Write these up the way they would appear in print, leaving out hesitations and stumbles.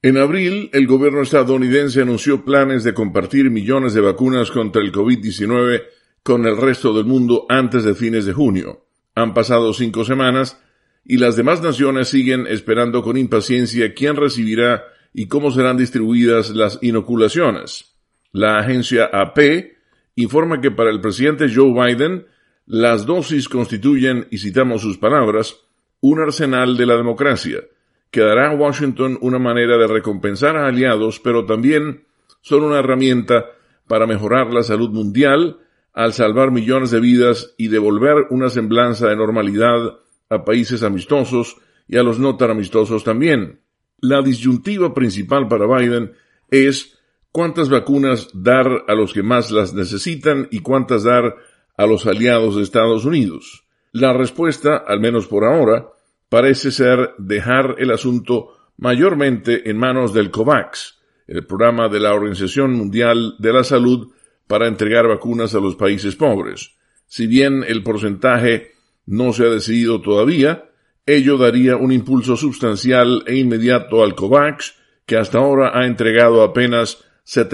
En abril, el gobierno estadounidense anunció planes de compartir millones de vacunas contra el COVID-19 con el resto del mundo antes de fines de junio. Han pasado 5 semanas y las demás naciones siguen esperando con impaciencia quién recibirá y cómo serán distribuidas las inoculaciones. La agencia AP informa que para el presidente Joe Biden, las dosis constituyen, y citamos sus palabras, un arsenal de la democracia, que dará a Washington una manera de recompensar a aliados, pero también son una herramienta para mejorar la salud mundial al salvar millones de vidas y devolver una semblanza de normalidad a países amistosos y a los no tan amistosos también. La disyuntiva principal para Biden es cuántas vacunas dar a los que más las necesitan y cuántas dar a los aliados de Estados Unidos. La respuesta, al menos por ahora, parece ser dejar el asunto mayormente en manos del COVAX, el programa de la Organización Mundial de la Salud para entregar vacunas a los países pobres. Si bien el porcentaje no se ha decidido todavía, ello daría un impulso sustancial e inmediato al COVAX, que hasta ahora ha entregado apenas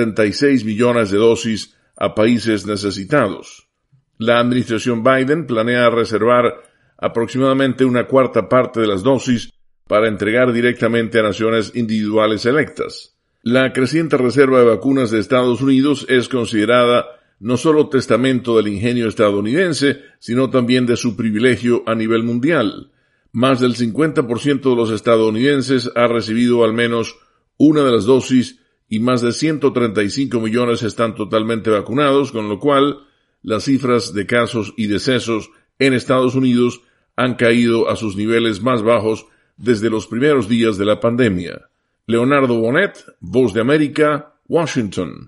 76 millones de dosis a países necesitados. La administración Biden planea reservar aproximadamente una cuarta parte de las dosis para entregar directamente a naciones individuales electas. La creciente reserva de vacunas de Estados Unidos es considerada no solo testamento del ingenio estadounidense, sino también de su privilegio a nivel mundial. Más del 50% de los estadounidenses ha recibido al menos una de las dosis y más de 135 millones están totalmente vacunados, con lo cual las cifras de casos y decesos en Estados Unidos han caído a sus niveles más bajos desde los primeros días de la pandemia. Leonardo Bonet, Voz de América, Washington.